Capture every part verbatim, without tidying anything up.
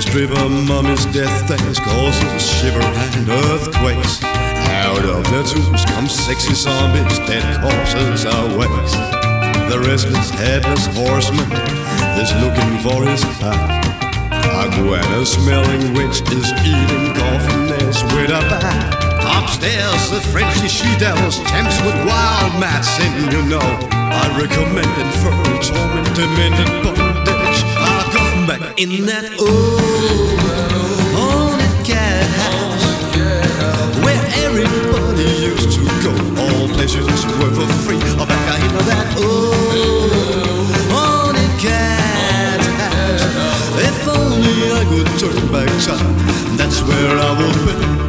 The stripper mummy's death dance causes shiver and earthquakes. Out of their tombs come sexy zombies, dead corpses awake. The restless, headless horseman is looking for his path. A Gwen-smelling witch is eating coffin nails with a bat. Upstairs, the Frenchy she-devils tempts with wild mad sin, you know. I recommend infernal torment, demented bondage. I'll come back in that old haunted cat house where everybody used to go. All pleasures were for free. I'll back into that old haunted cat house. If only I could turn back time, that's where I will be.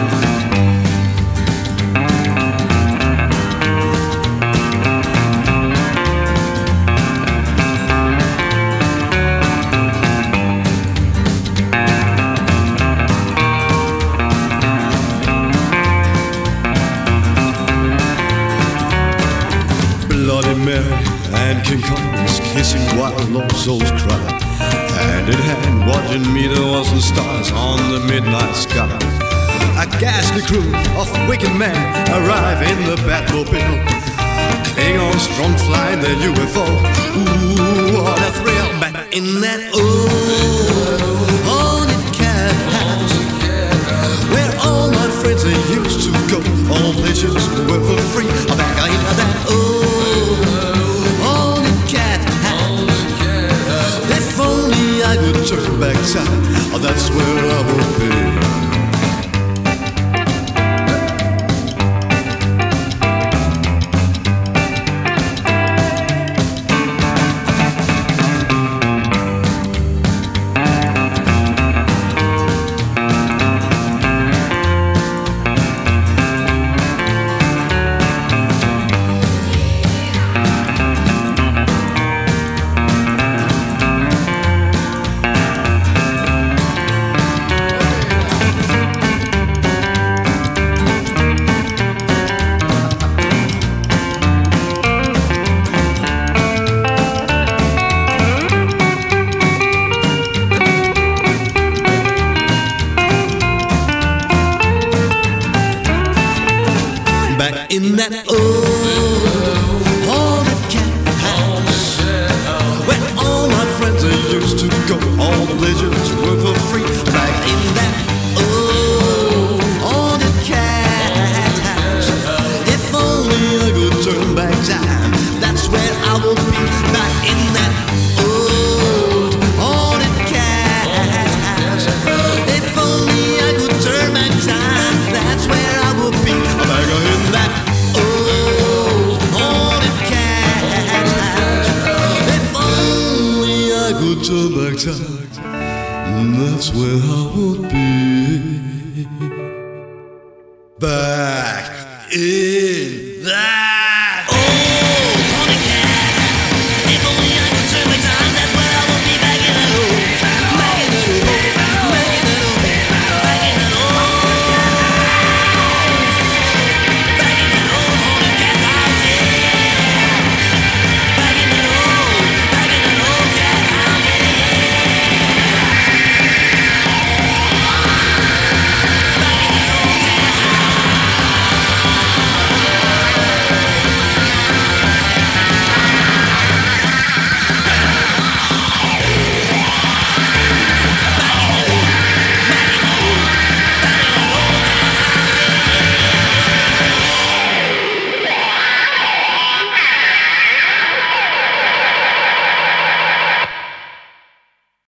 Bloody Mary and King Kong's kissing while lost souls cry. Hand in hand, watching meteors and stars on the midnight sky. A ghastly crew of wicked men arrive in the Batmobile. Klingons strong fly their U F O. Ooh, what a thrill! Back in that old haunted cat house where all my friends they used to go. All pleasures were for free. Back into that old I could turn back time, oh, that's where I will be. Back in that old haunted cat house where all my friends they used to go. All the pleasures were for free. Back in that old haunted cat house. If only I could turn back time, that's where I will be. Back in that old haunted cat house. If only I could turn back time, that's where I will be. Back in that old haunted cat house. If only I could turn back time, that's where I would be. Back in that